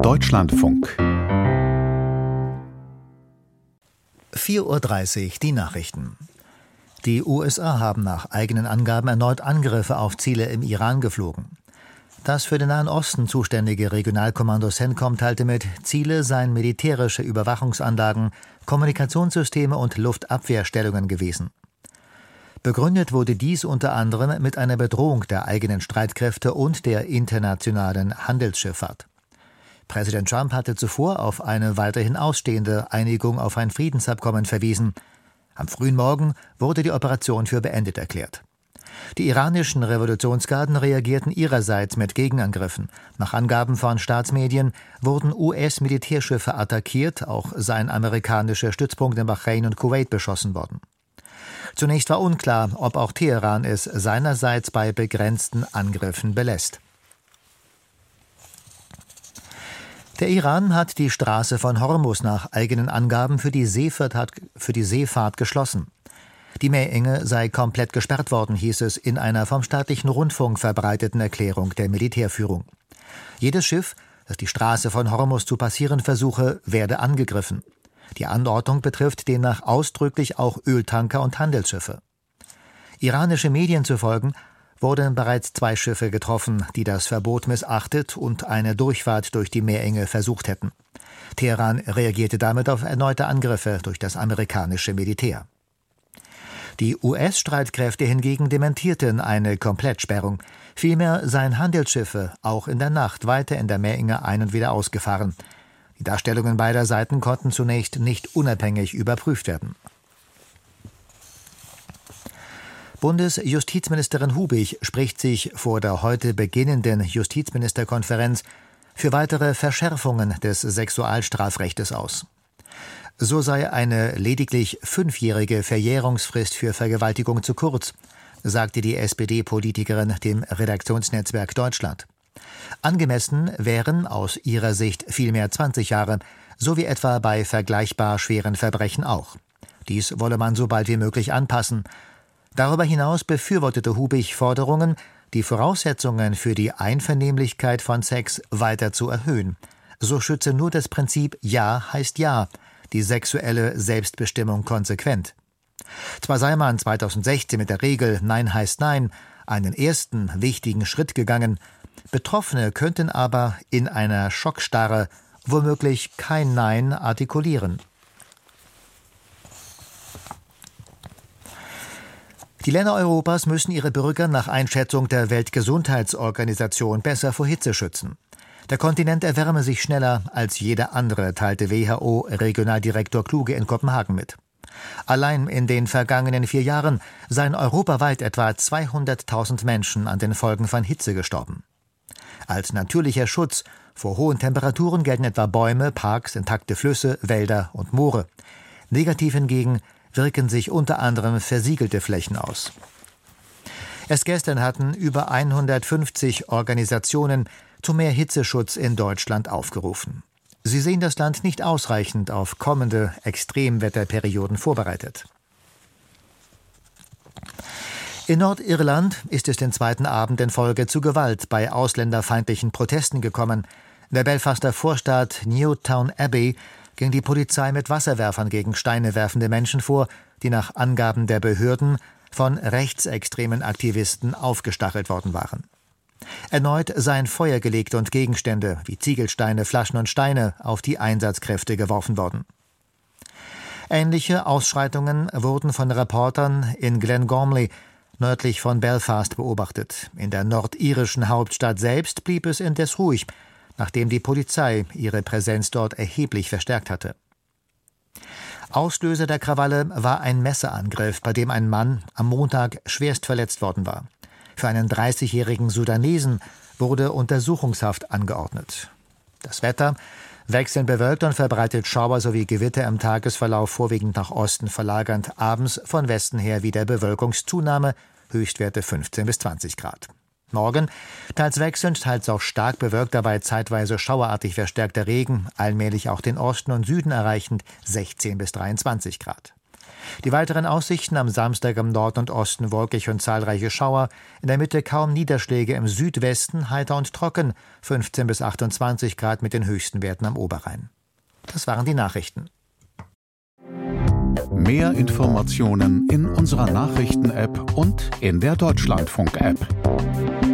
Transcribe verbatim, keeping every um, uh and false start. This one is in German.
Deutschlandfunk. vier Uhr dreißig, die Nachrichten. Die U S A haben nach eigenen Angaben erneut Angriffe auf Ziele im Iran geflogen. Das für den Nahen Osten zuständige Regionalkommando CENTCOM teilte mit, Ziele seien militärische Überwachungsanlagen, Kommunikationssysteme und Luftabwehrstellungen gewesen. Begründet wurde dies unter anderem mit einer Bedrohung der eigenen Streitkräfte und der internationalen Handelsschifffahrt. Präsident Trump hatte zuvor auf eine weiterhin ausstehende Einigung auf ein Friedensabkommen verwiesen. Am frühen Morgen wurde die Operation für beendet erklärt. Die iranischen Revolutionsgarden reagierten ihrerseits mit Gegenangriffen. Nach Angaben von Staatsmedien wurden U S-Militärschiffe attackiert, auch seien amerikanische Stützpunkte in Bahrain und Kuwait beschossen worden. Zunächst war unklar, ob auch Teheran es seinerseits bei begrenzten Angriffen belässt. Der Iran hat die Straße von Hormuz nach eigenen Angaben für die Seefahrt, für die Seefahrt geschlossen. Die Meerenge sei komplett gesperrt worden, hieß es in einer vom staatlichen Rundfunk verbreiteten Erklärung der Militärführung. Jedes Schiff, das die Straße von Hormuz zu passieren versuche, werde angegriffen. Die Anordnung betrifft demnach ausdrücklich auch Öltanker und Handelsschiffe. Iranische Medien zufolge wurden bereits zwei Schiffe getroffen, die das Verbot missachtet und eine Durchfahrt durch die Meerenge versucht hätten. Teheran reagierte damit auf erneute Angriffe durch das amerikanische Militär. Die U S-Streitkräfte hingegen dementierten eine Komplettsperrung. Vielmehr seien Handelsschiffe auch in der Nacht weiter in der Meerenge ein- und wieder ausgefahren. Die Darstellungen beider Seiten konnten zunächst nicht unabhängig überprüft werden. Bundesjustizministerin Hubig spricht sich vor der heute beginnenden Justizministerkonferenz für weitere Verschärfungen des Sexualstrafrechtes aus. So sei eine lediglich fünfjährige Verjährungsfrist für Vergewaltigung zu kurz, sagte die S P D-Politikerin dem Redaktionsnetzwerk Deutschland. Angemessen wären aus ihrer Sicht vielmehr zwanzig Jahre, so wie etwa bei vergleichbar schweren Verbrechen auch. Dies wolle man so bald wie möglich anpassen. Darüber hinaus befürwortete Hubig Forderungen, die Voraussetzungen für die Einvernehmlichkeit von Sex weiter zu erhöhen. So schütze nur das Prinzip Ja heißt Ja, die sexuelle Selbstbestimmung konsequent. Zwar sei man zweitausendsechzehn mit der Regel Nein heißt Nein einen ersten wichtigen Schritt gegangen, Betroffene könnten aber in einer Schockstarre womöglich kein Nein artikulieren. Die Länder Europas müssen ihre Bürger nach Einschätzung der Weltgesundheitsorganisation besser vor Hitze schützen. Der Kontinent erwärme sich schneller als jeder andere, teilte W H O-Regionaldirektor Kluge in Kopenhagen mit. Allein in den vergangenen vier Jahren seien europaweit etwa zweihunderttausend Menschen an den Folgen von Hitze gestorben. Als natürlicher Schutz vor hohen Temperaturen gelten etwa Bäume, Parks, intakte Flüsse, Wälder und Moore. Negativ hingegen wirken sich unter anderem versiegelte Flächen aus. Erst gestern hatten über hundertfünfzig Organisationen zu mehr Hitzeschutz in Deutschland aufgerufen. Sie sehen das Land nicht ausreichend auf kommende Extremwetterperioden vorbereitet. In Nordirland ist es den zweiten Abend in Folge zu Gewalt bei ausländerfeindlichen Protesten gekommen. In der Belfaster Vorstadt Newtown Abbey ging die Polizei mit Wasserwerfern gegen Steine werfende Menschen vor, die nach Angaben der Behörden von rechtsextremen Aktivisten aufgestachelt worden waren. Erneut seien Feuer gelegt und Gegenstände wie Ziegelsteine, Flaschen und Steine auf die Einsatzkräfte geworfen worden. Ähnliche Ausschreitungen wurden von Reportern in Glengormley, nördlich von Belfast, beobachtet. In der nordirischen Hauptstadt selbst blieb es indes ruhig, nachdem die Polizei ihre Präsenz dort erheblich verstärkt hatte. Auslöser der Krawalle war ein Messerangriff, bei dem ein Mann am Montag schwerst verletzt worden war. Für einen dreißigjährigen Sudanesen wurde Untersuchungshaft angeordnet. Das Wetter: wechselnd bewölkt und verbreitet Schauer sowie Gewitter im Tagesverlauf vorwiegend nach Osten verlagernd, abends von Westen her wieder Bewölkungszunahme, Höchstwerte fünfzehn bis zwanzig Grad. Morgen teils wechselnd, teils auch stark bewölkt, dabei zeitweise schauerartig verstärkter Regen, allmählich auch den Osten und Süden erreichend sechzehn bis dreiundzwanzig Grad. Die weiteren Aussichten: am Samstag im Norden und Osten wolkig und zahlreiche Schauer, in der Mitte kaum Niederschläge, im Südwesten heiter und trocken, fünfzehn bis achtundzwanzig Grad mit den höchsten Werten am Oberrhein. Das waren die Nachrichten. Mehr Informationen in unserer Nachrichten-App und in der Deutschlandfunk-App.